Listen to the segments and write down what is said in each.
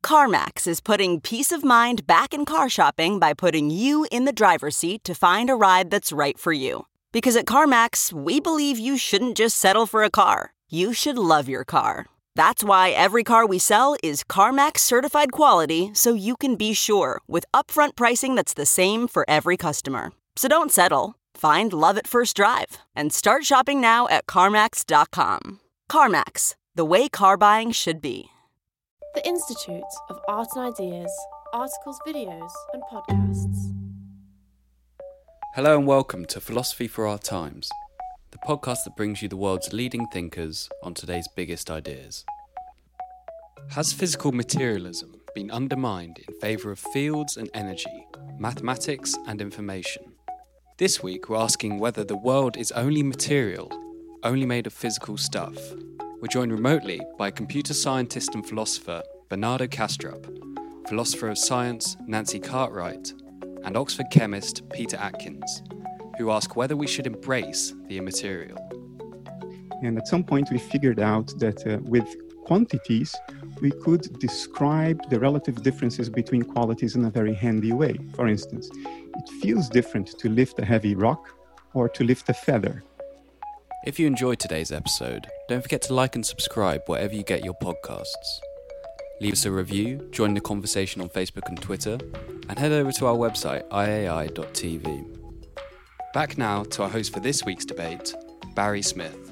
CarMax is putting peace of mind back in car shopping by putting you in the driver's seat to find a ride that's right for you. Because at CarMax, we believe you shouldn't just settle for a car. You should love your car. That's why every car we sell is CarMax certified quality, so you can be sure with upfront pricing that's the same for every customer. So don't settle. Find love at first drive and start shopping now at CarMax.com. CarMax, the way car buying should be. The Institute of Art and Ideas, articles, videos, and podcasts. Hello and welcome to Philosophy for Our Times, the podcast that brings you the world's leading thinkers on today's biggest ideas. Has physical materialism been undermined in favour of fields and energy, mathematics and information? This week we're asking whether the world is only material, only made of physical stuff. We're joined remotely by computer scientist and philosopher Bernardo Kastrup, philosopher of science Nancy Cartwright, and Oxford chemist Peter Atkins, who ask whether we should embrace the immaterial. And at some point we figured out that with quantities, we could describe the relative differences between qualities in a very handy way. For instance, it feels different to lift a heavy rock or to lift a feather. If you enjoyed today's episode, don't forget to like and subscribe wherever you get your podcasts. Leave us a review, join the conversation on Facebook and Twitter, and head over to our website, iai.tv. Back now to our host for this week's debate, Barry Smith.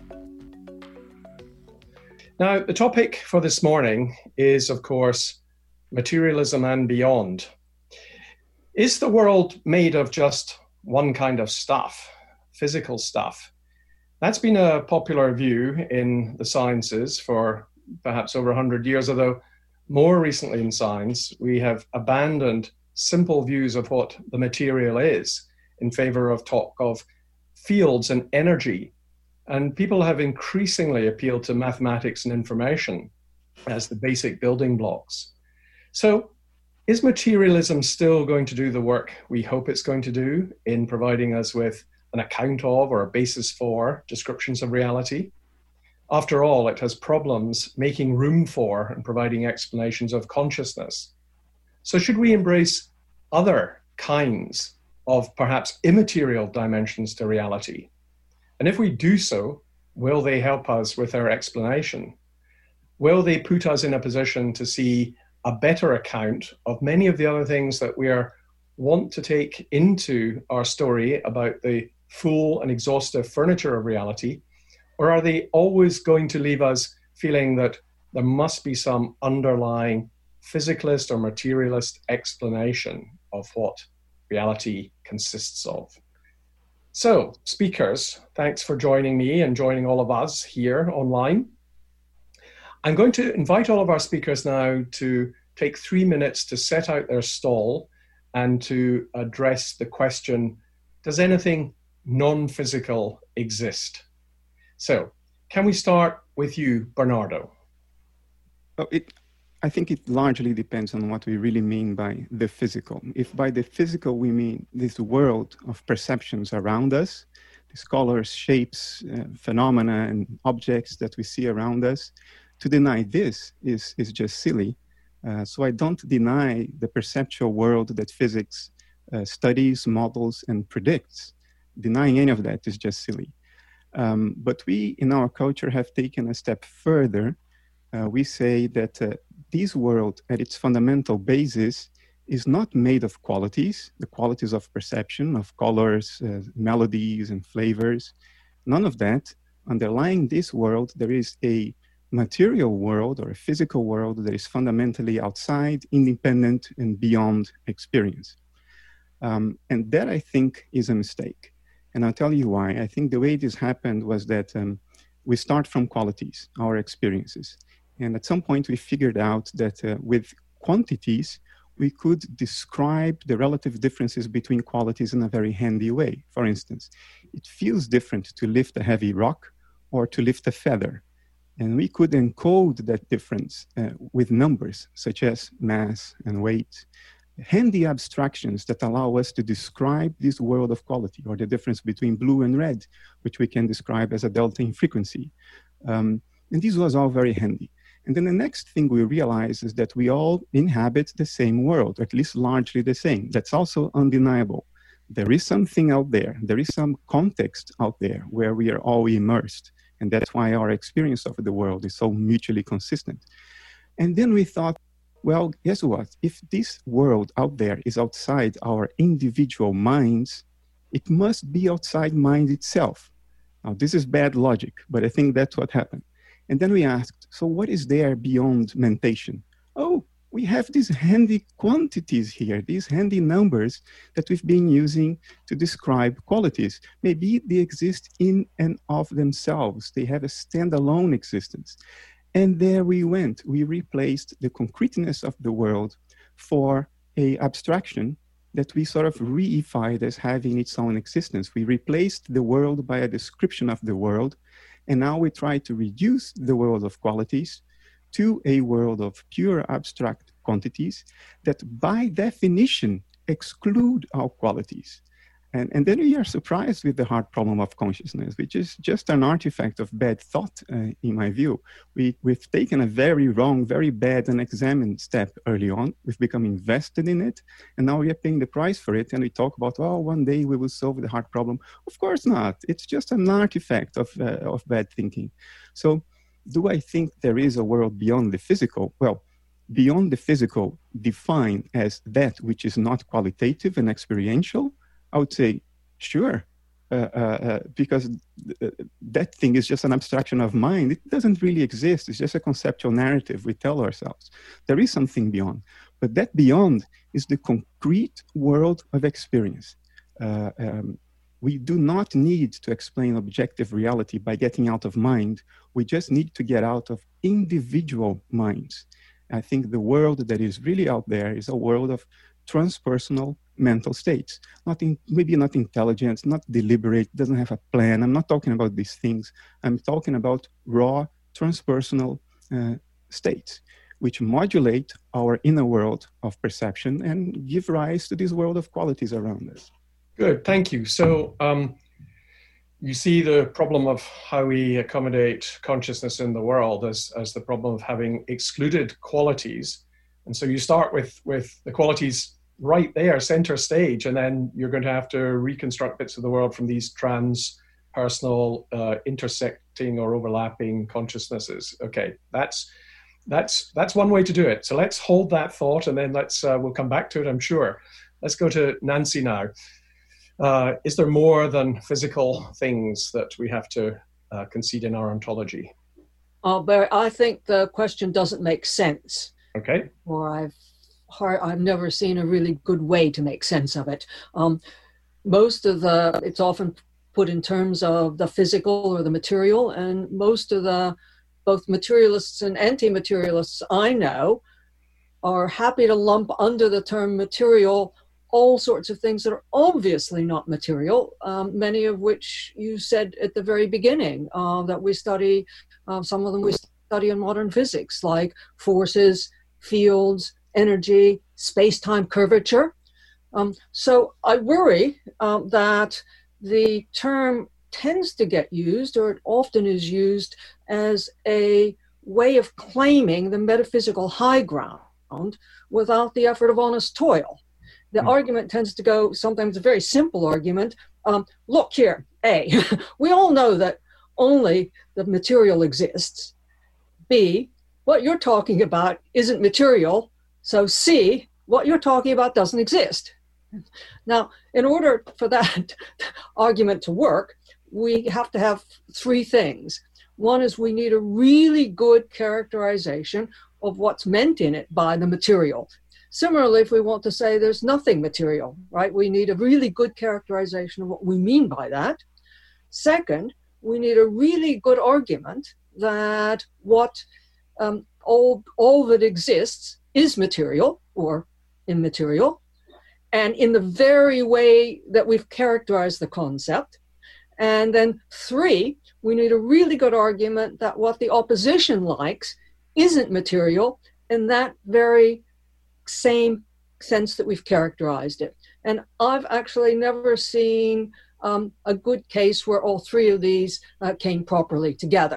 Now, the topic for this morning is, of course, materialism and beyond. Is the world made of just one kind of stuff, physical stuff? That's been a popular view in the sciences for perhaps over 100 years, although more recently in science, we have abandoned simple views of what the material is in favor of talk of fields and energy. And people have increasingly appealed to mathematics and information as the basic building blocks. So is materialism still going to do the work we hope it's going to do in providing us with an account of or a basis for descriptions of reality? After all, it has problems making room for and providing explanations of consciousness. So should we embrace other kinds of perhaps immaterial dimensions to reality? And if we do so, will they help us with our explanation? Will they put us in a position to see a better account of many of the other things that we want to take into our story about the full and exhaustive furniture of reality? Or are they always going to leave us feeling that there must be some underlying physicalist or materialist explanation of what reality consists of? So, speakers, thanks for joining me and joining all of us here online. I'm going to invite all of our speakers now to take 3 minutes to set out their stall and to address the question, does anything non-physical exist? So, can we start with you, Bernardo? I think it largely depends on what we really mean by the physical. If by the physical we mean this world of perceptions around us, these colors, shapes, phenomena, and objects that we see around us, to deny this is just silly. So I don't deny the perceptual world that physics studies, models, and predicts. Denying any of that is just silly. But we, in our culture, have taken a step further. We say that this world, at its fundamental basis, is not made of qualities, the qualities of perception, of colors, melodies, and flavors. None of that. Underlying this world, there is a material world or a physical world that is fundamentally outside, independent, and beyond experience. And that, I think, is a mistake. And I'll tell you why. I think the way this happened was that we start from qualities, our experiences. And at some point, we figured out that with quantities, we could describe the relative differences between qualities in a very handy way. For instance, it feels different to lift a heavy rock or to lift a feather. And we could encode that difference with numbers, such as mass and weight, handy abstractions that allow us to describe this world of quality, or the difference between blue and red, which we can describe as a delta in frequency. And this was all very handy. And then the next thing we realize is that we all inhabit the same world, or at least largely the same. That's also undeniable. There is something out there. There is some context out there where we are all immersed. And that's why our experience of the world is so mutually consistent. And then we thought, well, guess what? If this world out there is outside our individual minds, it must be outside mind itself. Now, this is bad logic, but I think that's what happened. And then we asked, so what is there beyond mentation? Oh, we have these handy quantities here, these handy numbers that we've been using to describe qualities. Maybe they exist in and of themselves. They have a standalone existence. And there we went. We replaced the concreteness of the world for an abstraction that we sort of reified as having its own existence. We replaced the world by a description of the world. And now we try to reduce the world of qualities to a world of pure abstract quantities that by definition exclude our qualities. And then we are surprised with the hard problem of consciousness, which is just an artifact of bad thought, in my view. We've taken a very wrong, very bad unexamined step early on. We've become invested in it, and now we are paying the price for it. And we talk about, oh, one day we will solve the hard problem. Of course not. It's just an artifact of bad thinking. So do I think there is a world beyond the physical? Well, beyond the physical, defined as that which is not qualitative and experiential, I would say, sure, because that thing is just an abstraction of mind. It doesn't really exist. It's just a conceptual narrative we tell ourselves. There is something beyond, but that beyond is the concrete world of experience. We do not need to explain objective reality by getting out of mind. We just need to get out of individual minds. I think the world that is really out there is a world of transpersonal mental states. Maybe not intelligence, not deliberate, doesn't have a plan. I'm not talking about these things. I'm talking about raw transpersonal states, which modulate our inner world of perception and give rise to this world of qualities around us. Good, thank you. So you see the problem of how we accommodate consciousness in the world as the problem of having excluded qualities. And so you start with the qualities right there, center stage, and then you're going to have to reconstruct bits of the world from these transpersonal, intersecting or overlapping consciousnesses. Okay, that's one way to do it. So let's hold that thought, and then we'll come back to it, I'm sure. Let's go to Nancy now. Is there more than physical things that we have to concede in our ontology? Barry, I think the question doesn't make sense. Okay. Or I've never seen a really good way to make sense of it. It's often put in terms of the physical or the material, and most of both materialists and anti-materialists I know are happy to lump under the term material all sorts of things that are obviously not material, many of which you said at the very beginning that we study, some of them we study in modern physics, like forces, fields, energy, space-time curvature. So I worry that the term tends to get used, or it often is used, as a way of claiming the metaphysical high ground without the effort of honest toil. The argument tends to go, sometimes a very simple argument, look here, A, we all know that only the material exists. B, what you're talking about isn't material. So C, what you're talking about doesn't exist. Now, in order for that argument to work, we have to have three things. One is we need a really good characterization of what's meant in it by the material. Similarly, if we want to say there's nothing material, right, we need a really good characterization of what we mean by that. Second, we need a really good argument that what all that exists is material or immaterial, and in the very way that we've characterized the concept. And then three, we need a really good argument that what the opposition likes isn't material in that very same sense that we've characterized it. And I've actually never seen a good case where all three of these came properly together.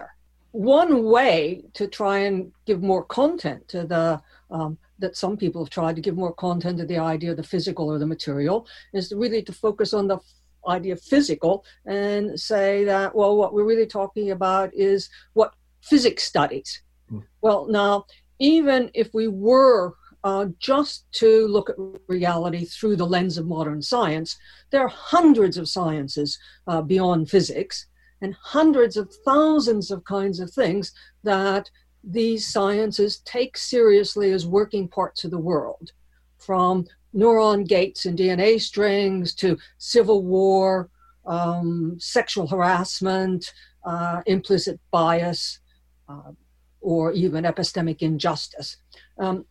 one way to try and give more content to the that some people have tried to give more content to the idea of the physical or the material is really to focus on the idea of physical and say that, well, what we're really talking about is what physics studies. Well, now, even if we were just to look at reality through the lens of modern science, there are hundreds of sciences beyond physics and hundreds of thousands of kinds of things that these sciences take seriously as working parts of the world, from neuron gates and DNA strings to civil war, sexual harassment, implicit bias, or even epistemic injustice. Are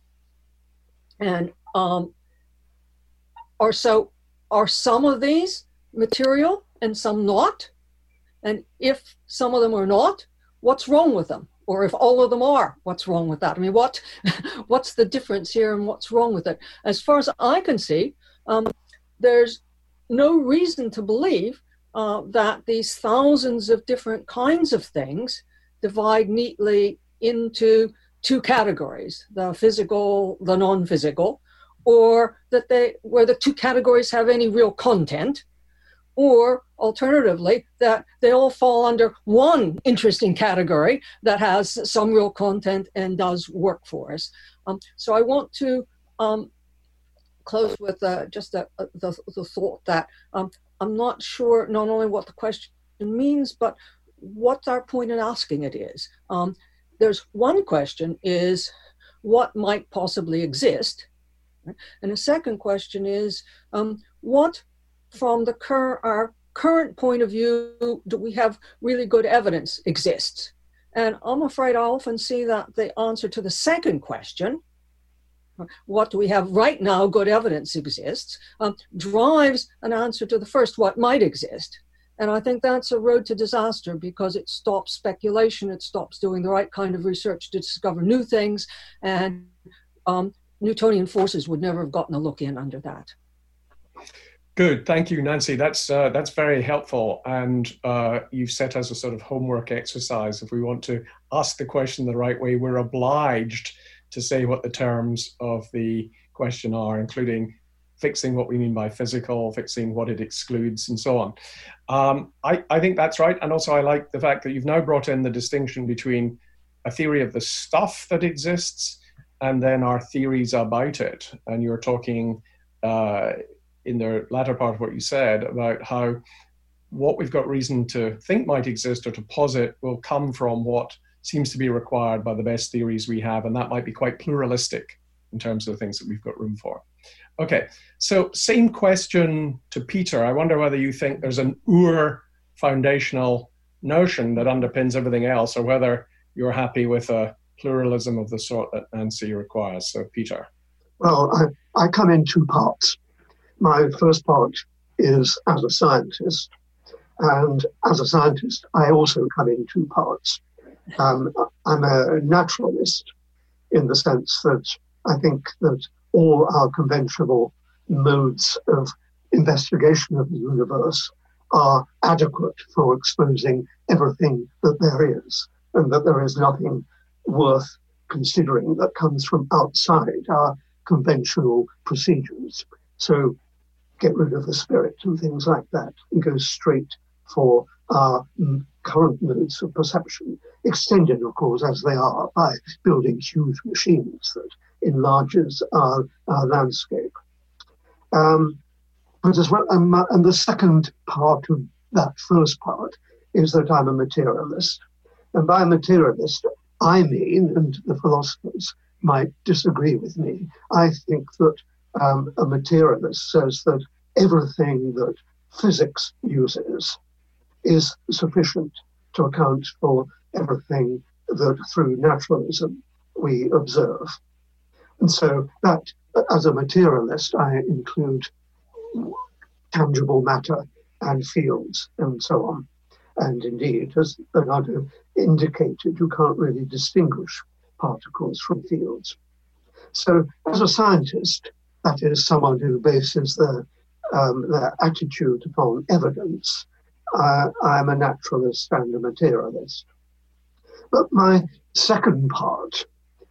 some of these material and some not? And if some of them are not, what's wrong with them? Or if all of them are, what's wrong with that? I mean, what's the difference here and what's wrong with it? As far as I can see, there's no reason to believe that these thousands of different kinds of things divide neatly into two categories, the physical, the non-physical, or where the two categories have any real content, or alternatively, that they all fall under one interesting category that has some real content and does work for us. So I want to close with just the thought that I'm not sure not only what the question means, but what our point in asking it is. There's one question is, what might possibly exist? And the second question is, what from our current point of view do we have really good evidence exists? And I'm afraid I often see that the answer to the second question, what do we have right now good evidence exists, drives an answer to the first, what might exist. And I think that's a road to disaster because it stops speculation, it stops doing the right kind of research to discover new things, and Newtonian forces would never have gotten a look in under that. Good, thank you, Nancy. That's very helpful, and you've set us a sort of homework exercise. If we want to ask the question the right way, we're obliged to say what the terms of the question are, including fixing what we mean by physical, fixing what it excludes, and so on. I think that's right, and also I like the fact that you've now brought in the distinction between a theory of the stuff that exists and then our theories about it. And you're talking in the latter part of what you said about how what we've got reason to think might exist or to posit will come from what seems to be required by the best theories we have, and that might be quite pluralistic in terms of the things that we've got room for. Okay, so same question to Peter. I wonder whether you think there's an foundational notion that underpins everything else, or whether you're happy with a pluralism of the sort that Nancy requires. So Peter. Well, I come in two parts. My first part is as a scientist, and as a scientist, I also come in two parts. I'm a naturalist in the sense that I think that all our conventional modes of investigation of the universe are adequate for exposing everything that there is, and that there is nothing worth considering that comes from outside our conventional procedures. So get rid of the spirit and things like that and go straight for our current modes of perception, extended, of course, as they are by building huge machines that enlarges our landscape. But as well, and the second part of that first part is that I'm a materialist. And by a materialist, I mean, and the philosophers might disagree with me, I think that a materialist says that everything that physics uses is sufficient to account for everything that through naturalism we observe. And so that, as a materialist, I include tangible matter and fields and so on. And indeed, as Bernardo indicated, you can't really distinguish particles from fields. So as a scientist, that is someone who bases their attitude upon evidence, I'm a naturalist and a materialist. But my second part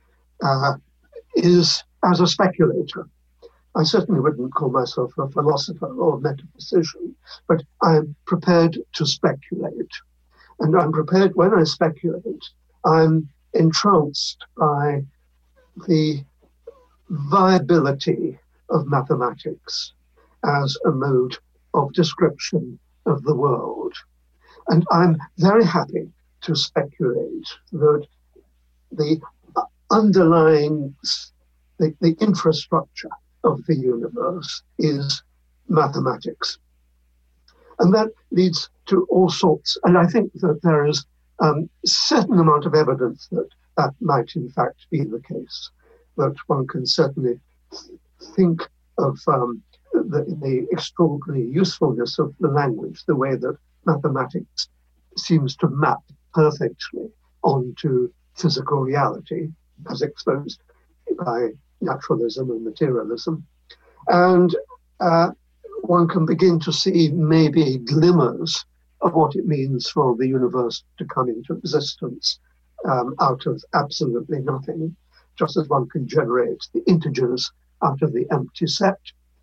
is as a speculator. I certainly wouldn't call myself a philosopher or metaphysician, but I'm prepared to speculate. And I'm prepared, when I speculate, I'm entranced by the viability of mathematics as a mode of description of the world. And I'm very happy to speculate that the underlying, the infrastructure of the universe is mathematics. And that leads to all sorts, and I think that there is a certain amount of evidence that that might in fact be the case, that one can certainly think of the extraordinary usefulness of the language, the way that mathematics seems to map perfectly onto physical reality as exposed by naturalism and materialism. And one can begin to see maybe glimmers of what it means for the universe to come into existence out of absolutely nothing, just as one can generate the integers out of the empty set.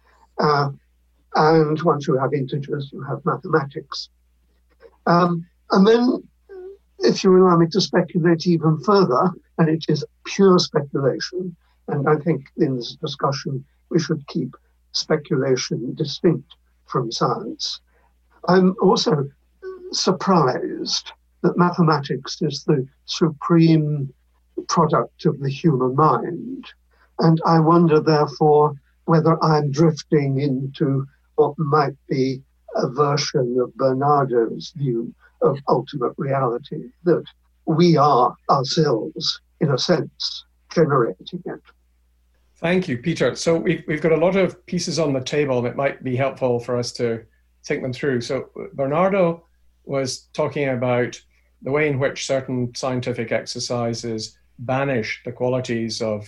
And once you have integers, you have mathematics. And then, if you allow me to speculate even further, and it is pure speculation, and I think in this discussion we should keep speculation distinct from science. I'm also surprised that mathematics is the supreme product of the human mind. And I wonder, therefore, whether I'm drifting into what might be a version of Bernardo's view of ultimate reality, that we are ourselves, in a sense, generating it. Thank you, Peter. So we've got a lot of pieces on the table, and it might be helpful for us to think them through. So Bernardo was talking about the way in which certain scientific exercises banish the qualities of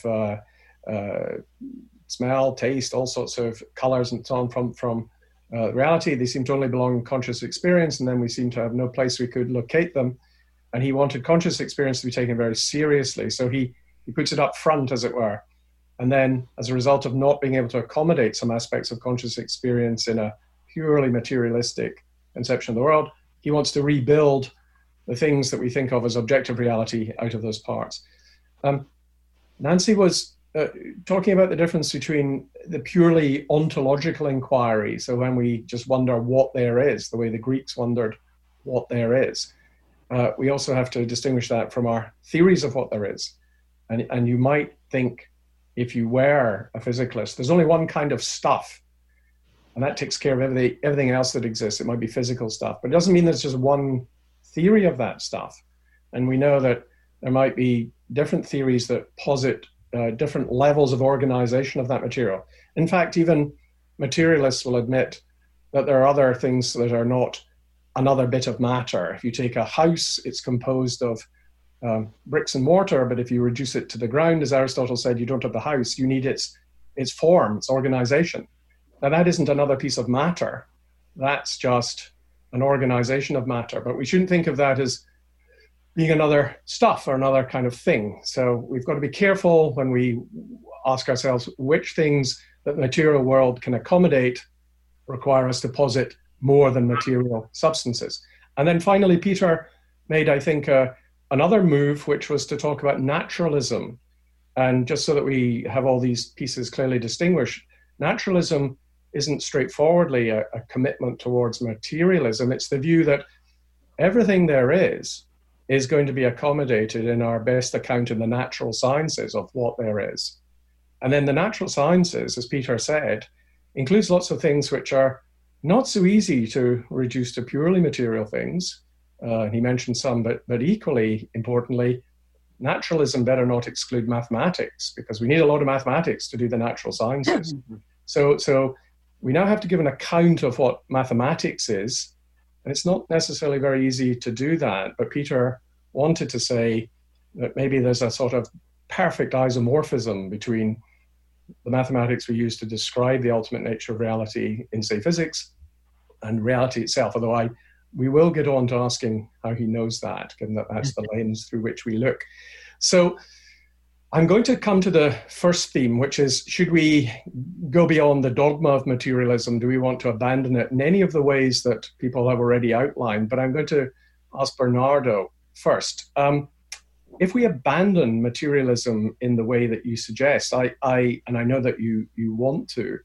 smell, taste, all sorts of colors and so on from reality. They seem to only belong in conscious experience, and then we seem to have no place we could locate them. And he wanted conscious experience to be taken very seriously. So he puts it up front, as it were. And then, as a result of not being able to accommodate some aspects of conscious experience in a purely materialistic conception of the world, he wants to rebuild the things that we think of as objective reality out of those parts. Nancy was talking about the difference between the purely ontological inquiry, so when we just wonder what there is, the way the Greeks wondered what there is. We also have to distinguish that from our theories of what there is. And you might think, if you were a physicalist, there's only one kind of stuff, and that takes care of everything else that exists. It might be physical stuff, but it doesn't mean there's just one theory of that stuff. And we know that there might be different theories that posit different levels of organization of that material. In fact, even materialists will admit that there are other things that are not another bit of matter. If you take a house, it's composed of bricks and mortar, but if you reduce it to the ground, as Aristotle said, you don't have the house. You need its form, its organization. Now, that isn't another piece of matter. That's just an organization of matter. But we shouldn't think of that as being another stuff or another kind of thing. So we've got to be careful when we ask ourselves which things that the material world can accommodate require us to posit more than material substances. And then finally, Peter made, I think, another move, which was to talk about naturalism. And just so that we have all these pieces clearly distinguished, naturalism isn't straightforwardly a commitment towards materialism. It's the view that everything there is going to be accommodated in our best account in the natural sciences of what there is. And then the natural sciences, as Peter said, includes lots of things which are not so easy to reduce to purely material things. He mentioned some, but equally importantly, naturalism better not exclude mathematics, because we need a lot of mathematics to do the natural sciences. So we now have to give an account of what mathematics is, and it's not necessarily very easy to do that. But Peter wanted to say that maybe there's a sort of perfect isomorphism between the mathematics we use to describe the ultimate nature of reality in, say, physics, and reality itself, although we will get on to asking how he knows that, given that that's the lens through which we look. So I'm going to come to the first theme, which is, should we go beyond the dogma of materialism? Do we want to abandon it in any of the ways that people have already outlined? But I'm going to ask Bernardo first. If we abandon materialism in the way that you suggest, and I know that you want to,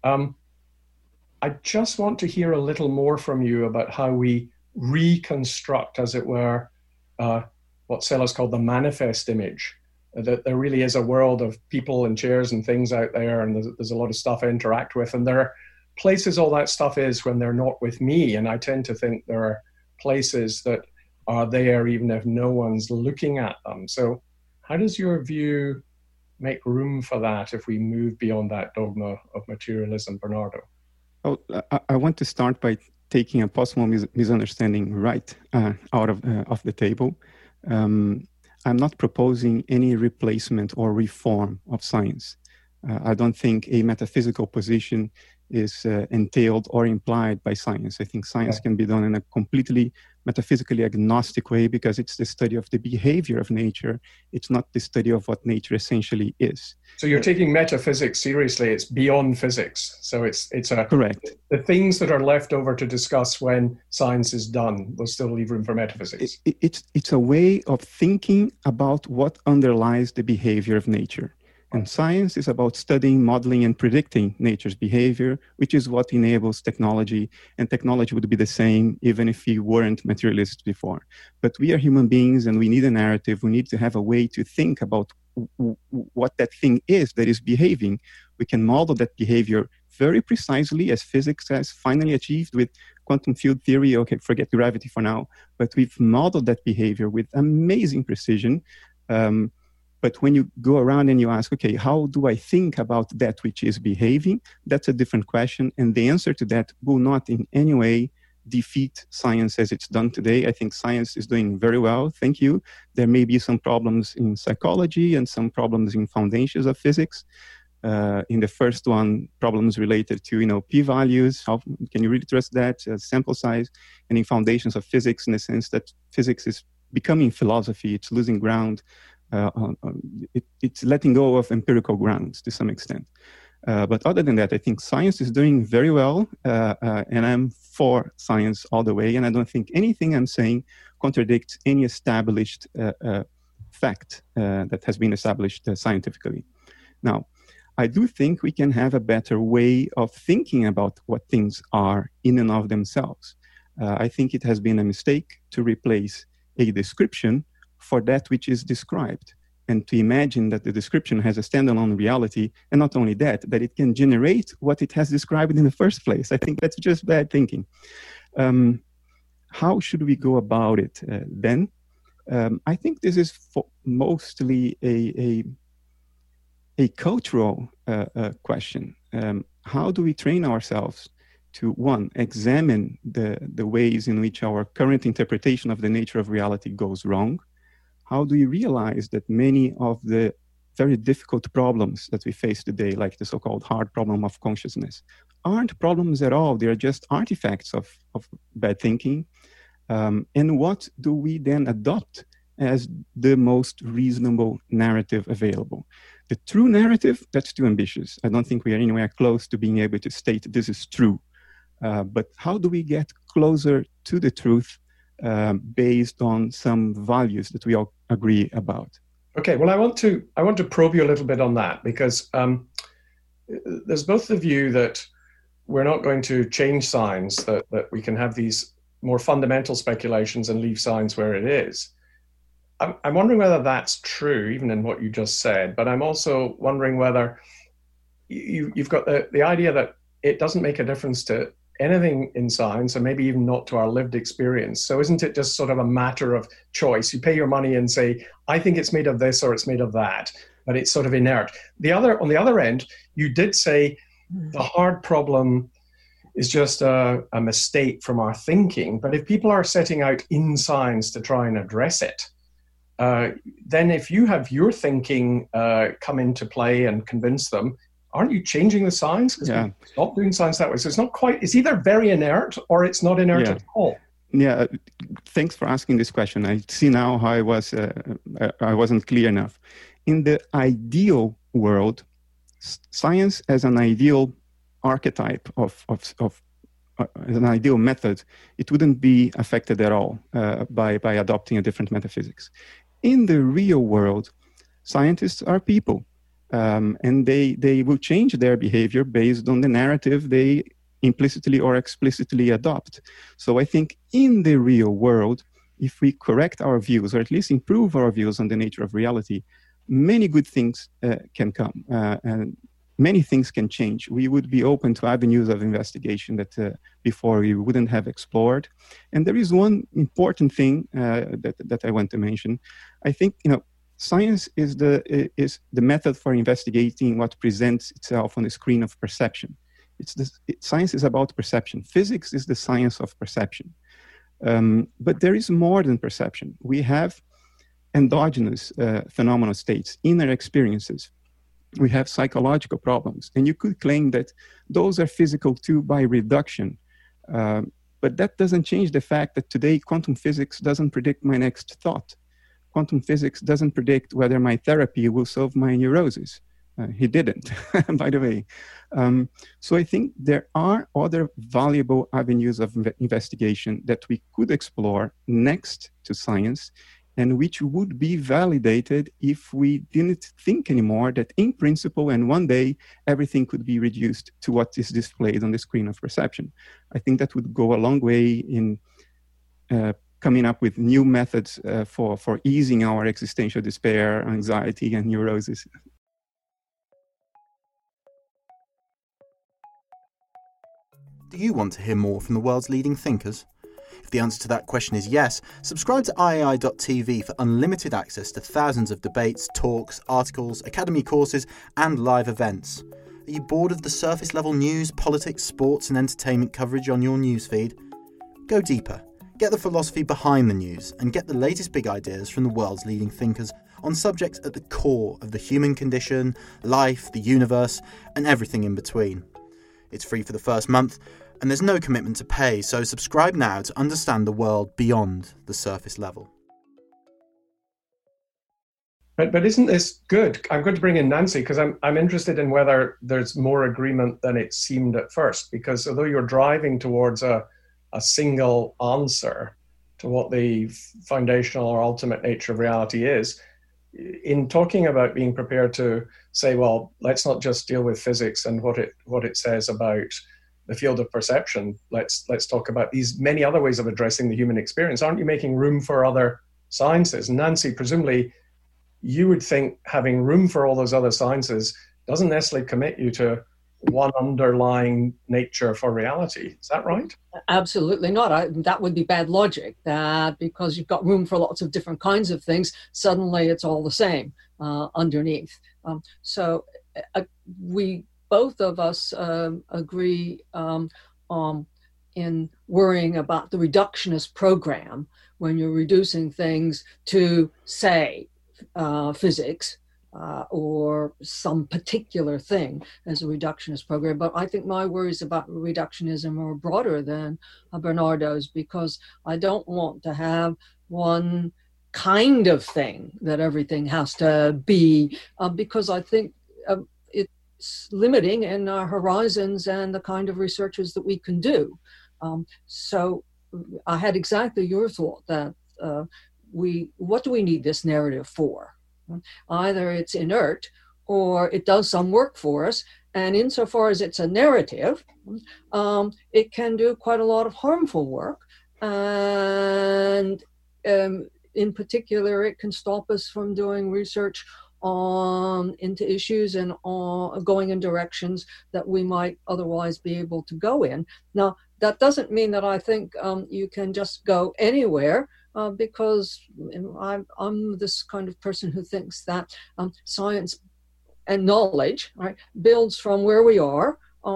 I just want to hear a little more from you about how we reconstruct, as it were, what Sellars called the manifest image, that there really is a world of people and chairs and things out there, and there's a lot of stuff I interact with, and there are places all that stuff is when they're not with me, and I tend to think there are places that are there even if no one's looking at them. So how does your view make room for that if we move beyond that dogma of materialism, Bernardo? Oh, I want to start by taking a possible misunderstanding right out of the table. I'm not proposing any replacement or reform of science. I don't think a metaphysical position is entailed or implied by science. I think science can be done in a completely metaphysically agnostic way because it's the study of the behavior of nature. It's not the study of what nature essentially is. So you're taking metaphysics seriously. It's beyond physics. So it's correct. The things that are left over to discuss when science is done will still leave room for metaphysics. It's a way of thinking about what underlies the behavior of nature. And science is about studying, modeling, and predicting nature's behavior, which is what enables technology. And technology would be the same even if we weren't materialists before. But we are human beings and we need a narrative. We need to have a way to think about what that thing is that is behaving. We can model that behavior very precisely, as physics has finally achieved with quantum field theory. Okay, forget gravity for now. But we've modeled that behavior with amazing precision. But when you go around and you ask, okay, how do I think about that which is behaving? That's a different question. And the answer to that will not in any way defeat science as it's done today. I think science is doing very well. Thank you. There may be some problems in psychology and some problems in foundations of physics. In the first one, problems related to, p-values. How can you really trust that? Sample size. And in foundations of physics, in the sense that physics is becoming philosophy. It's losing ground. It's letting go of empirical grounds to some extent. But other than that, I think science is doing very well, and I'm for science all the way, and I don't think anything I'm saying contradicts any established fact that has been established scientifically. Now, I do think we can have a better way of thinking about what things are in and of themselves. I think it has been a mistake to replace a description for that which is described, and to imagine that the description has a standalone reality, and not only that it can generate what it has described in the first place. I think that's just bad thinking. How should we go about it then? I think this is mostly a cultural question. How do we train ourselves to, one, examine the ways in which our current interpretation of the nature of reality goes wrong? How do we realize that many of the very difficult problems that we face today, like the so-called hard problem of consciousness, aren't problems at all? They're just artifacts of bad thinking. And what do we then adopt as the most reasonable narrative available? The true narrative, that's too ambitious. I don't think we are anywhere close to being able to state this is true. But how do we get closer to the truth based on some values that we all agree about? Okay, well, I want to probe you a little bit on that, because there's both the view that we're not going to change science, that we can have these more fundamental speculations and leave science where it is. I'm wondering whether that's true, even in what you just said, but I'm also wondering whether you've got the idea that it doesn't make a difference to anything in science, and maybe even not to our lived experience. So isn't it just sort of a matter of choice? You pay your money and say, I think it's made of this or it's made of that, but it's sort of inert. On the other end, you did say the hard problem is just a mistake from our thinking. But if people are setting out in science to try and address it, then if you have your thinking come into play and convince them, aren't you changing the science? Because we stop doing science that way. So it's not quite, it's either very inert or it's not inert at all. Yeah, thanks for asking this question. I see now how I wasn't clear enough. In the ideal world, science as an ideal archetype of as an ideal method, it wouldn't be affected at all by adopting a different metaphysics. In the real world, scientists are people, and they will change their behavior based on the narrative they implicitly or explicitly adopt. So I think in the real world, if we correct our views, or at least improve our views on the nature of reality, many good things can come, and many things can change. We would be open to avenues of investigation that before we wouldn't have explored. And there is one important thing that I want to mention. I think, science is the method for investigating what presents itself on the screen of perception. Science is about perception. Physics is the science of perception. But there is more than perception. We have endogenous phenomenal states, inner experiences. We have psychological problems. And you could claim that those are physical too by reduction. But that doesn't change the fact that today quantum physics doesn't predict my next thought. Quantum physics doesn't predict whether my therapy will solve my neurosis. He didn't, by the way. So I think there are other valuable avenues of investigation that we could explore next to science, and which would be validated if we didn't think anymore that in principle and one day everything could be reduced to what is displayed on the screen of perception. I think that would go a long way in coming up with new methods for easing our existential despair, anxiety, and neurosis. Do you want to hear more from the world's leading thinkers? If the answer to that question is yes, subscribe to IAI.tv for unlimited access to thousands of debates, talks, articles, academy courses, and live events. Are you bored of the surface level news, politics, sports, and entertainment coverage on your newsfeed? Go deeper. Get the philosophy behind the news and get the latest big ideas from the world's leading thinkers on subjects at the core of the human condition, life, the universe, and everything in between. It's free for the first month, and there's no commitment to pay, so subscribe now to understand the world beyond the surface level. But isn't this good? I'm going to bring in Nancy because I'm interested in whether there's more agreement than it seemed at first, because although you're driving towards a single answer to what the foundational or ultimate nature of reality is, in talking about being prepared to say, well, let's not just deal with physics and what it says about the field of perception. Let's talk about these many other ways of addressing the human experience. Aren't you making room for other sciences? Nancy, presumably you would think having room for all those other sciences doesn't necessarily commit you to one underlying nature for reality. Is that right? Absolutely not. That would be bad logic, that because you've got room for lots of different kinds of things, suddenly it's all the same underneath. So we both of us agree in worrying about the reductionist program when you're reducing things to, say, physics or some particular thing as a reductionist program. But I think my worries about reductionism are broader than Bernardo's, because I don't want to have one kind of thing that everything has to be, because I think it's limiting in our horizons and the kind of researches that we can do. So I had exactly your thought that what do we need this narrative for? Either it's inert or it does some work for us. And insofar as it's a narrative, it can do quite a lot of harmful work. And in particular, it can stop us from doing research into issues and going in directions that we might otherwise be able to go in. Now, that doesn't mean that I think you can just go anywhere, because I'm this kind of person who thinks that science and knowledge, right, builds from where we are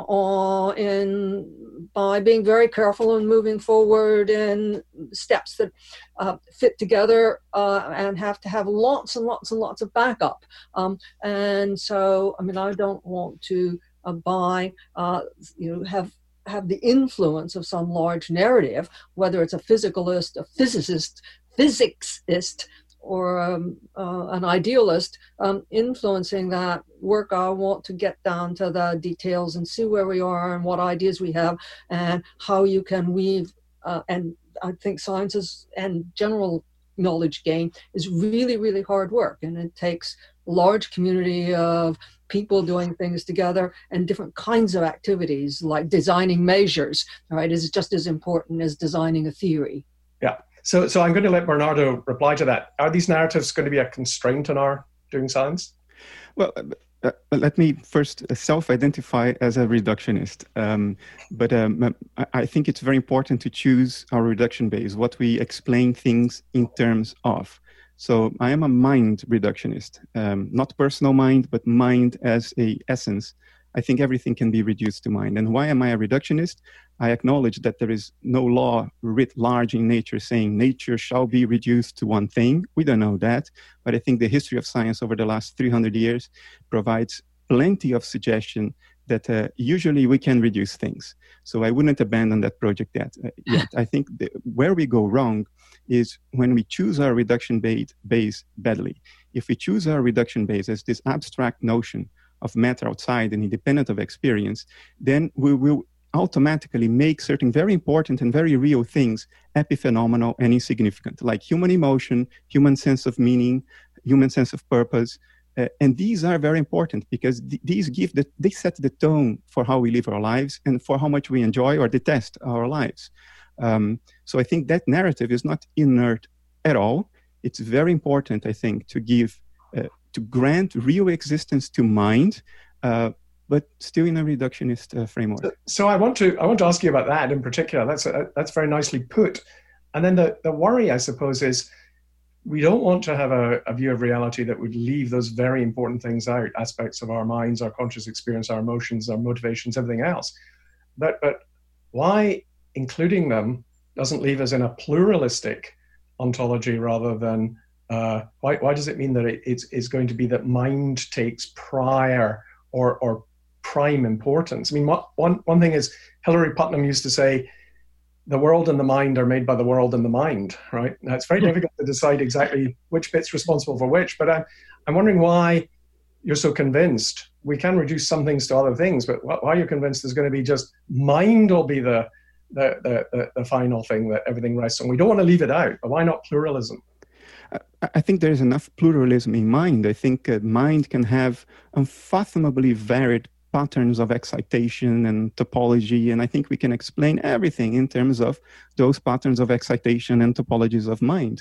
by being very careful and moving forward in steps that fit together and have to have lots and lots and lots of backup. And so, I mean, I don't want to have have the influence of some large narrative, whether it's a physicalist, a physicist, or an idealist, influencing that work. I want to get down to the details and see where we are and what ideas we have and how you can weave. And I think sciences and general knowledge gain is really, really hard work. And it takes a large community of people doing things together and different kinds of activities, like designing measures, right, is just as important as designing a theory. Yeah. So I'm going to let Bernardo reply to that. Are these narratives going to be a constraint on our doing science? Well, let me first self-identify as a reductionist. But I think it's very important to choose our reduction base, what we explain things in terms of. So I am a mind reductionist, not personal mind, but mind as a essence. I think everything can be reduced to mind. And why am I a reductionist? I acknowledge that there is no law writ large in nature saying nature shall be reduced to one thing. We don't know that. But I think the history of science over the last 300 years provides plenty of suggestion that usually we can reduce things. So I wouldn't abandon that project yet. I think where we go wrong is when we choose our reduction base badly. If we choose our reduction base as this abstract notion of matter outside and independent of experience, then we will automatically make certain very important and very real things epiphenomenal and insignificant, like human emotion, human sense of meaning, human sense of purpose. And these are very important because these they set the tone for how we live our lives and for how much we enjoy or detest our lives. So I think that narrative is not inert at all. It's very important, I think, to grant real existence to mind, but still in a reductionist framework. So I want to ask you about that in particular. That's very nicely put. And then the worry, I suppose, is we don't want to have a view of reality that would leave those very important things out, aspects of our minds, our conscious experience, our emotions, our motivations, everything else. But why including them doesn't leave us in a pluralistic ontology rather than why does it mean that it's going to be that mind takes prior or prime importance? I mean, one thing is Hilary Putnam used to say, the world and the mind are made by the world and the mind, right? Now, it's very difficult to decide exactly which bit's responsible for which, but I'm wondering why you're so convinced. We can reduce some things to other things, but why you're convinced there's going to be just mind will be the final thing that everything rests on. We don't want to leave it out, but why not pluralism? I think there's enough pluralism in mind. I think mind can have unfathomably varied patterns of excitation and topology, and I think we can explain everything in terms of those patterns of excitation and topologies of mind.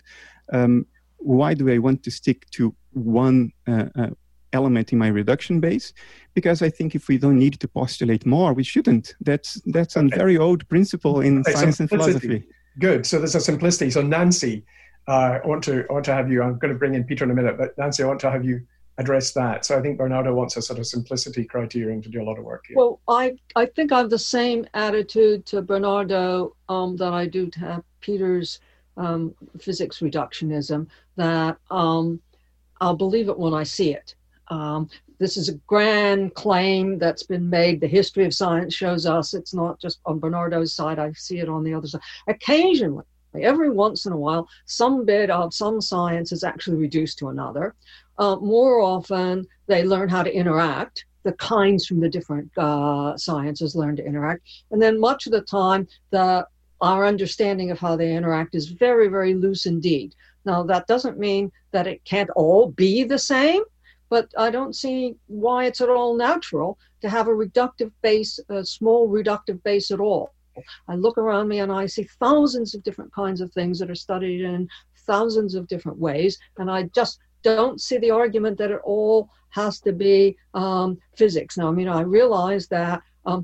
Why do I want to stick to one element in my reduction base? Because I think if we don't need to postulate more, we shouldn't. That's a very old principle in science and philosophy. Good. So there's a simplicity. So Nancy, I want to have you. I'm going to bring in Peter in a minute, but Nancy, I want to have you address that. So I think Bernardo wants a sort of simplicity criterion to do a lot of work here. Well, I think I have the same attitude to Bernardo that I do to have Peter's physics reductionism, that I'll believe it when I see it. This is a grand claim that's been made. The history of science shows us it's not just on Bernardo's side. I see it on the other side. Occasionally, every once in a while, some bit of some science is actually reduced to another. More often, they learn how to interact. The kinds from the different sciences learn to interact. And then much of the time, our understanding of how they interact is very, very loose indeed. Now, that doesn't mean that it can't all be the same, but I don't see why it's at all natural to have a reductive base, a small reductive base at all. I look around me and I see thousands of different kinds of things that are studied in thousands of different ways, and I just don't see the argument that it all has to be physics. Now, I mean, I realize that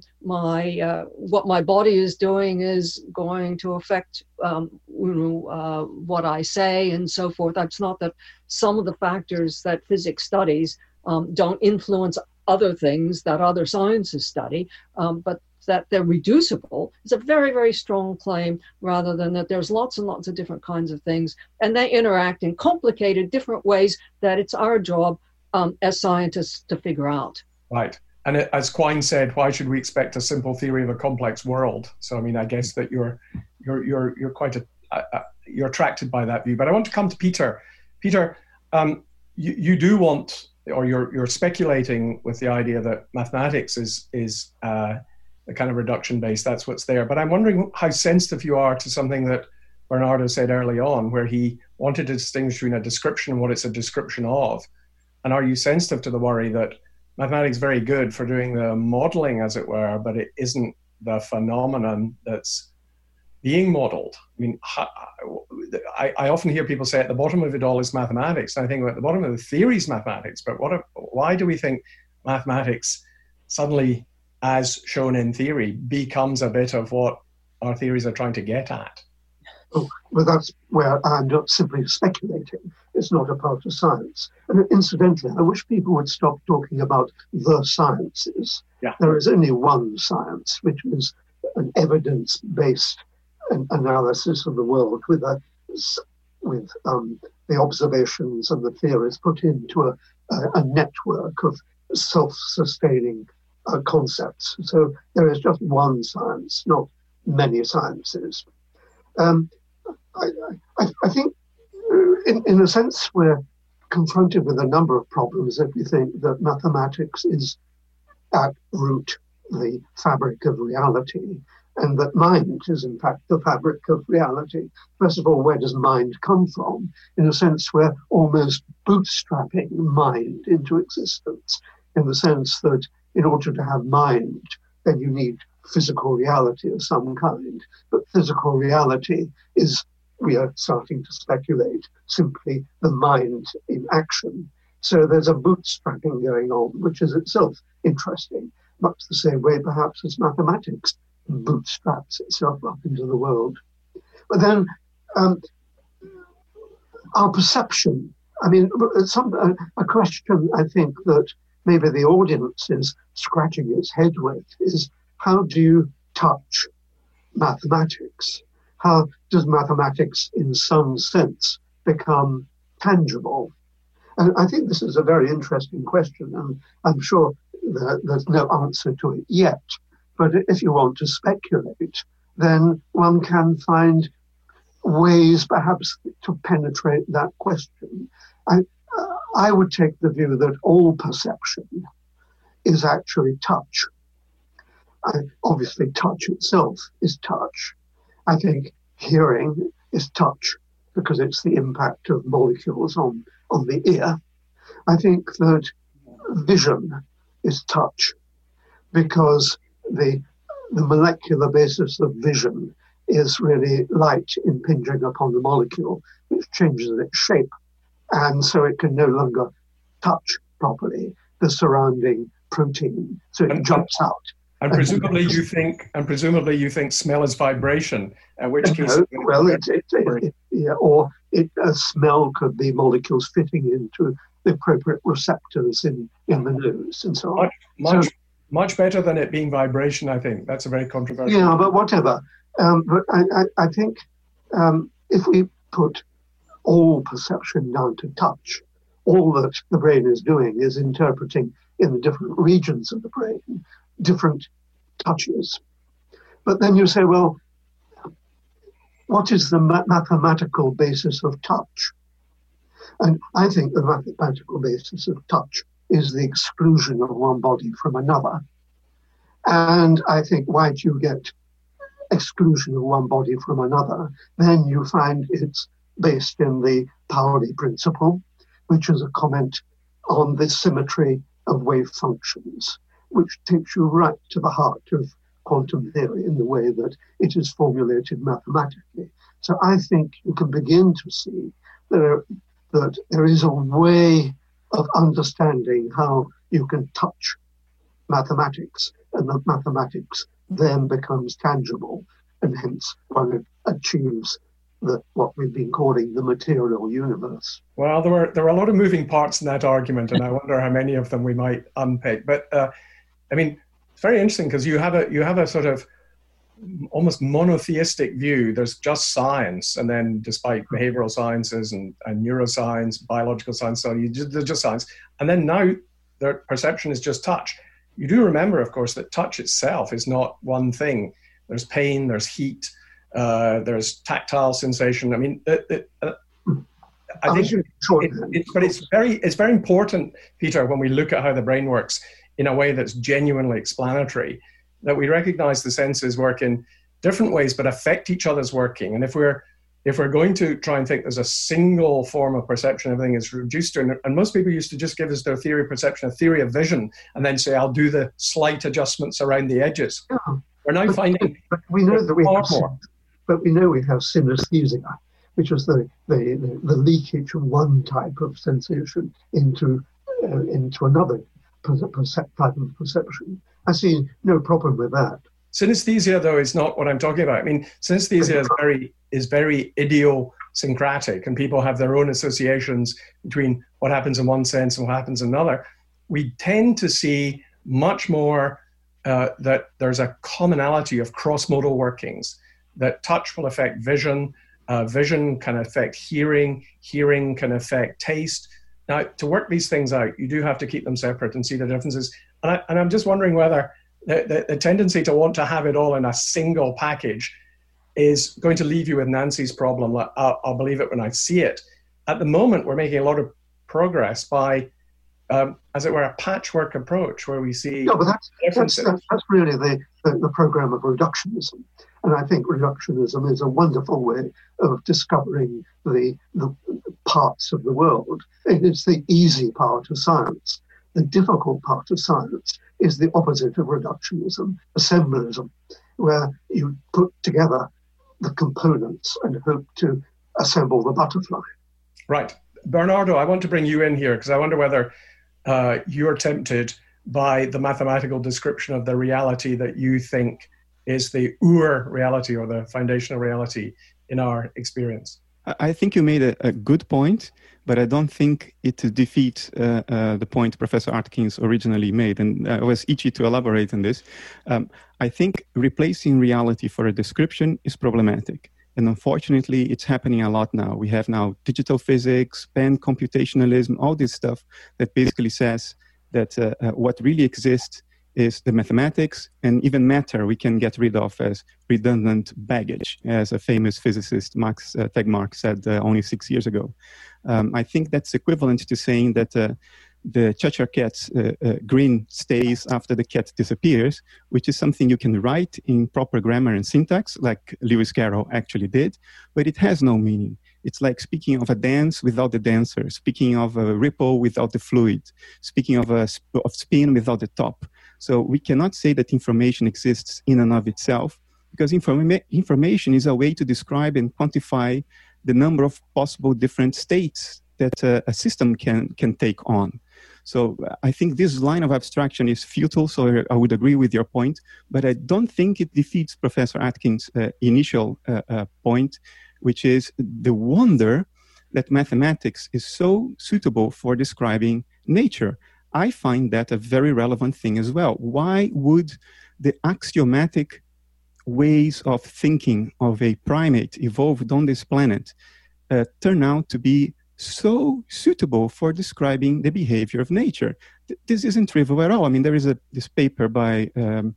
what my body is doing is going to affect what I say and so forth. It's not that some of the factors that physics studies don't influence other things that other sciences study, but that they're reducible is a very, very strong claim, rather than that there's lots and lots of different kinds of things, and they interact in complicated different ways that it's our job as scientists to figure out. Right. And as Quine said, why should we expect a simple theory of a complex world? So, I mean, I guess that you're quite you're attracted by that view. But I want to come to Peter. Peter, you do want, or you're speculating with the idea that mathematics is a kind of reduction based. That's what's there. But I'm wondering how sensitive you are to something that Bernardo said early on, where he wanted to distinguish between a description and what it's a description of. And are you sensitive to the worry that mathematics is very good for doing the modeling, as it were, but it isn't the phenomenon that's being modeled? I mean, I often hear people say at the bottom of it all is mathematics. And I think at the bottom of the theory is mathematics. But why do we think mathematics suddenly, as shown in theory, becomes a bit of what our theories are trying to get at? Oh, well, that's where I'm not simply speculating. It's not a part of science. And incidentally, I wish people would stop talking about the sciences. Yeah. There is only one science, which is an evidence-based analysis of the world with the observations and the theories put into a network of self-sustaining concepts. So there is just one science, not many sciences. I think, in a sense, we're confronted with a number of problems if we think that mathematics is at root the fabric of reality, and that mind is in fact the fabric of reality. First of all, where does mind come from? In a sense, we're almost bootstrapping mind into existence, in the sense that in order to have mind, then you need physical reality of some kind. But physical reality is, we are starting to speculate, simply the mind in action. So there's a bootstrapping going on, which is itself interesting, much the same way perhaps as mathematics bootstraps itself up into the world. But then our perception, I mean, a question I think that maybe the audience is scratching its head with is, how do you touch mathematics? How does mathematics, in some sense, become tangible? And I think this is a very interesting question, and I'm sure that there's no answer to it yet. But if you want to speculate, then one can find ways, perhaps, to penetrate that question. I would take the view that all perception is actually touch. Obviously, touch itself is touch. I think hearing is touch because it's the impact of molecules on the ear. I think that vision is touch because the molecular basis of vision is really light impinging upon the molecule, which changes its shape. And so it can no longer touch properly the surrounding protein. So it jumps out. And presumably you think smell is vibration, in which case... a smell could be molecules fitting into the appropriate receptors in the nose and so on. Much better than it being vibration, I think. That's a very controversial... Yeah, but whatever. But I think if we put all perception down to touch, all that the brain is doing is interpreting in the different regions of the brain different touches. But then you say, well, what is the mathematical basis of touch? And I think the mathematical basis of touch is the exclusion of one body from another. And I think once you get exclusion of one body from another, then you find it's based in the Pauli principle, which is a comment on the symmetry of wave functions, which takes you right to the heart of quantum theory in the way that it is formulated mathematically. So I think you can begin to see that there is a way of understanding how you can touch mathematics, and that mathematics then becomes tangible, and hence one achieves what we've been calling the material universe. Well, there were a lot of moving parts in that argument, and I wonder how many of them we might unpick. But I mean, it's very interesting because you have a sort of almost monotheistic view. There's just science, and then despite behavioral sciences and neuroscience, biological science, so there's just science, and then now their perception is just touch. you do remember, of course, that touch itself is not one thing. There's pain, there's heat, there's tactile sensation. I mean, I think it's very important, Peter, when we look at how the brain works in a way that's genuinely explanatory, that we recognize the senses work in different ways but affect each other's working. And if we're going to try and think there's a single form of perception, everything is reduced to, and most people used to just give us their theory of perception, a theory of vision, and then say, I'll do the slight adjustments around the edges. Yeah. We're now finding but we know that we have more. But we know we have synesthesia, which is the leakage of one type of sensation into another type of perception. I see no problem with that. Synesthesia, though, is not what I'm talking about. I mean, synesthesia is very idiosyncratic, and people have their own associations between what happens in one sense and what happens in another. We tend to see much more that there's a commonality of cross-modal workings, that touch will affect vision, vision can affect hearing, hearing can affect taste. Now, to work these things out, you do have to keep them separate and see the differences. And I'm just wondering whether the tendency to want to have it all in a single package is going to leave you with Nancy's problem. I'll believe it when I see it. At the moment, we're making a lot of progress by, as it were, a patchwork approach where we see differences. That's really the program of reductionism. And I think reductionism is a wonderful way of discovering the parts of the world. It's the easy part of science. The difficult part of science is the opposite of reductionism, assemblism, where you put together the components and hope to assemble the butterfly. Right. Bernardo, I want to bring you in here because I wonder whether you're tempted by the mathematical description of the reality that you think is the reality or the foundational reality in our experience. I think you made a good point, but I don't think it defeats the point Professor Atkins originally made, and I was itchy to elaborate on this. I think replacing reality for a description is problematic, and unfortunately it's happening a lot now. We have now digital physics, pan-computationalism, all this stuff that basically says that what really exists is the mathematics, and even matter we can get rid of as redundant baggage, as a famous physicist, Max Tegmark, said only 6 years ago. I think that's equivalent to saying that the Cheshire Cat's grin stays after the cat disappears, which is something you can write in proper grammar and syntax, like Lewis Carroll actually did, but it has no meaning. It's like speaking of a dance without the dancer, speaking of a ripple without the fluid, speaking of spin without the top. So we cannot say that information exists in and of itself, because information is a way to describe and quantify the number of possible different states that a system can take on. So I think this line of abstraction is futile, so I would agree with your point, but I don't think it defeats Professor Atkins' initial point, which is the wonder that mathematics is so suitable for describing nature. I find that a very relevant thing as well. Why would the axiomatic ways of thinking of a primate evolved on this planet turn out to be so suitable for describing the behavior of nature? This isn't trivial at all. I mean, there is this paper by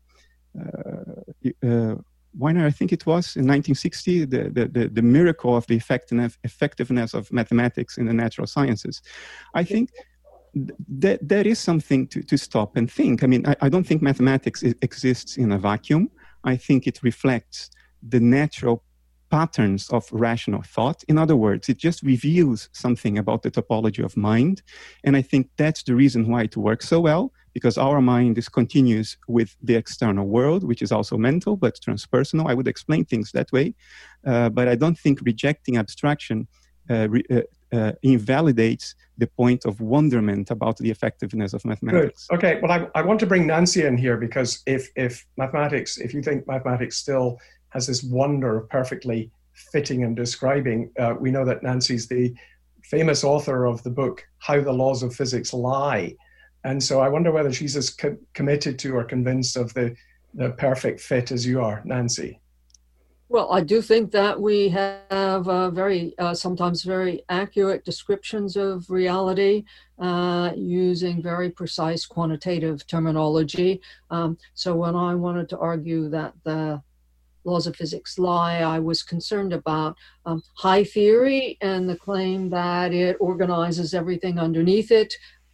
Wiener, I think it was, in 1960, the miracle of the effectiveness of mathematics in the natural sciences. I think that there is something to stop and think. I mean, I don't think mathematics exists in a vacuum. I think it reflects the natural patterns of rational thought. In other words, it just reveals something about the topology of mind. And I think that's the reason why it works so well, because our mind is continuous with the external world, which is also mental, but transpersonal. I would explain things that way. But I don't think rejecting abstraction invalidates the point of wonderment about the effectiveness of mathematics. Good. Okay, well, I want to bring Nancy in here, because if you think mathematics still has this wonder of perfectly fitting and describing, we know that Nancy's the famous author of the book, How the Laws of Physics Lie. And so I wonder whether she's as committed to or convinced of the perfect fit as you are, Nancy. Well, I do think that we have sometimes very accurate descriptions of reality using very precise quantitative terminology. So when I wanted to argue that the laws of physics lie, I was concerned about high theory and the claim that it organizes everything underneath it.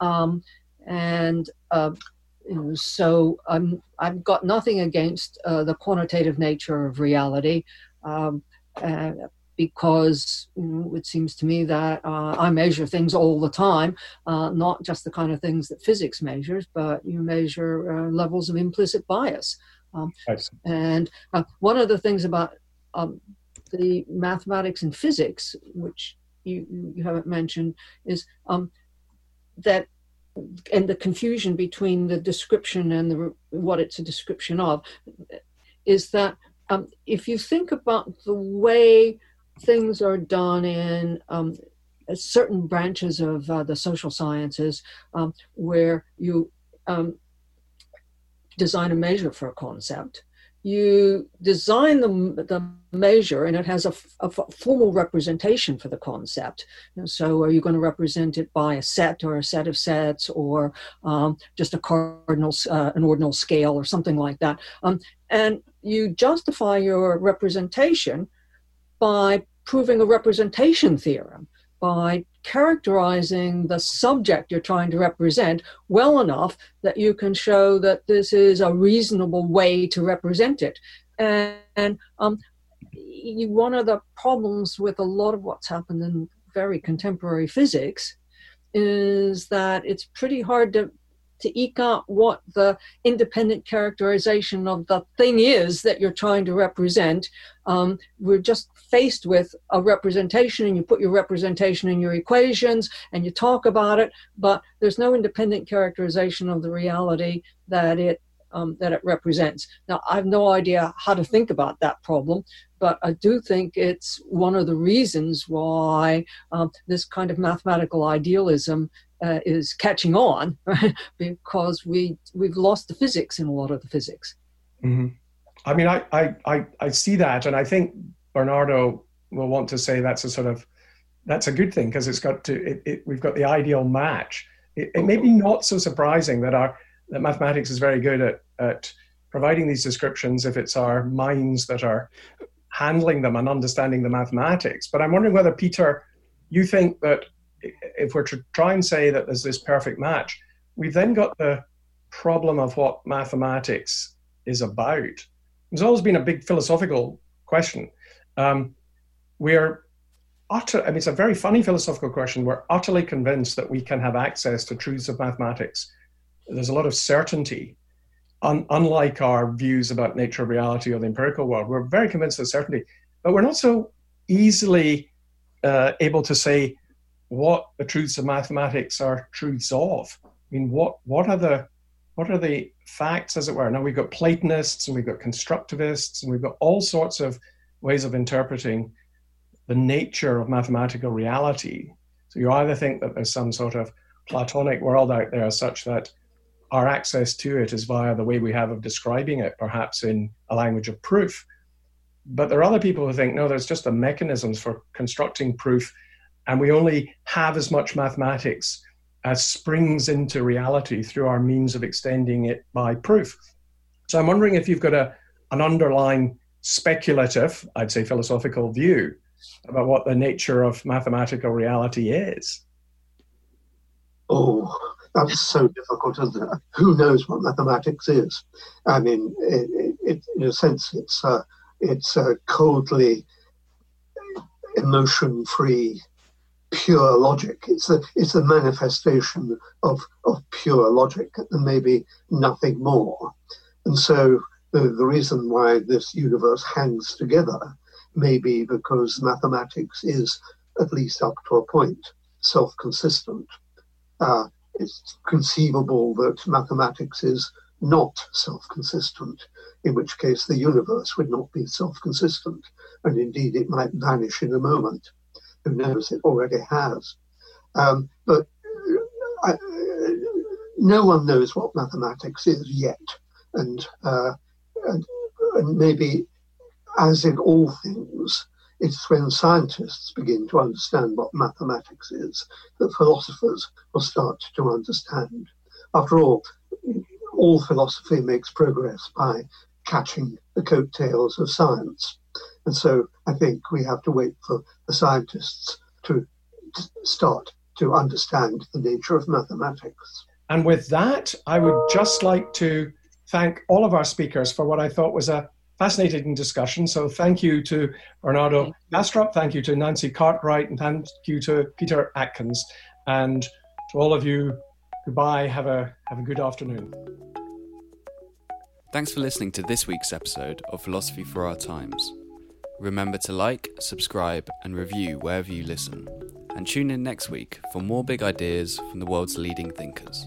So I've got nothing against the quantitative nature of reality, because it seems to me that I measure things all the time, not just the kind of things that physics measures, but you measure levels of implicit bias. And one of the things about the mathematics and physics, which you haven't mentioned, is that, and the confusion between the description and what it's a description of, is that if you think about the way things are done in certain branches of the social sciences, where you design a measure for a concept, you design the measure and it has a formal representation for the concept. So are you going to represent it by a set or a set of sets, or just an ordinal scale or something like that? And you justify your representation by proving a representation theorem, by characterizing the subject you're trying to represent well enough that you can show that this is a reasonable way to represent it. And one of the problems with a lot of what's happened in very contemporary physics is that it's pretty hard to eke out what the independent characterization of the thing is that you're trying to represent. We're just faced with a representation, and you put your representation in your equations and you talk about it, but there's no independent characterization of the reality that it represents. Now, I have no idea how to think about that problem, but I do think it's one of the reasons why this kind of mathematical idealism is catching on, right? Because we've lost the physics in a lot of the physics. Mm-hmm. I mean, I see that, and I think Bernardo will want to say that's a good thing, because we've got the ideal match. It may be not so surprising that mathematics is very good at providing these descriptions if it's our minds that are handling them and understanding the mathematics. But I'm wondering whether, Peter, you think that if we're to try and say that there's this perfect match, we've then got the problem of what mathematics is about. There's always been a big philosophical question. It's a very funny philosophical question. We're utterly convinced that we can have access to truths of mathematics. There's a lot of certainty, unlike our views about nature of reality or the empirical world. We're very convinced of certainty, but we're not so easily able to say what the truths of mathematics are truths of. I mean, what are the facts, as it were? Now, we've got Platonists and we've got constructivists and we've got all sorts of ways of interpreting the nature of mathematical reality. So you either think that there's some sort of Platonic world out there such that our access to it is via the way we have of describing it, perhaps in a language of proof. But there are other people who think, no, there's just the mechanisms for constructing proof, and we only have as much mathematics as springs into reality through our means of extending it by proof. So I'm wondering if you've got an underlying speculative, I'd say philosophical view about what the nature of mathematical reality is. Oh, that's so difficult, isn't it? Who knows what mathematics is? I mean, in a sense, it's a coldly emotion-free, pure logic. It's a manifestation of pure logic, and maybe nothing more. And so the reason why this universe hangs together may be because mathematics is, at least up to a point, self-consistent. It's conceivable that mathematics is not self-consistent, in which case the universe would not be self-consistent, and indeed it might vanish in a moment. Who knows, it already has. But no one knows what mathematics is yet, and maybe as in all things, it's when scientists begin to understand what mathematics is that philosophers will start to understand. After all philosophy makes progress by catching the coattails of science. And so I think we have to wait for the scientists to start to understand the nature of mathematics. And with that, I would just like to thank all of our speakers for what I thought was a fascinating discussion. So thank you to Bernardo Kastrup, thank you to Nancy Cartwright, and thank you to Peter Atkins. And to all of you, goodbye, have a good afternoon. Thanks for listening to this week's episode of Philosophy for Our Times. Remember to like, subscribe, and review wherever you listen. And tune in next week for more big ideas from the world's leading thinkers.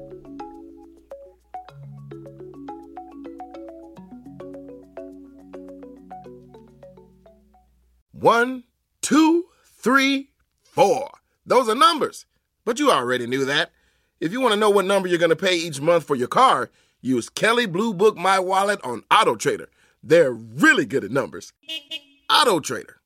One, 2, 3, 4. Those are numbers. But you already knew that. If you want to know what number you're going to pay each month for your car, use Kelley Blue Book My Wallet on AutoTrader. They're really good at numbers. AutoTrader.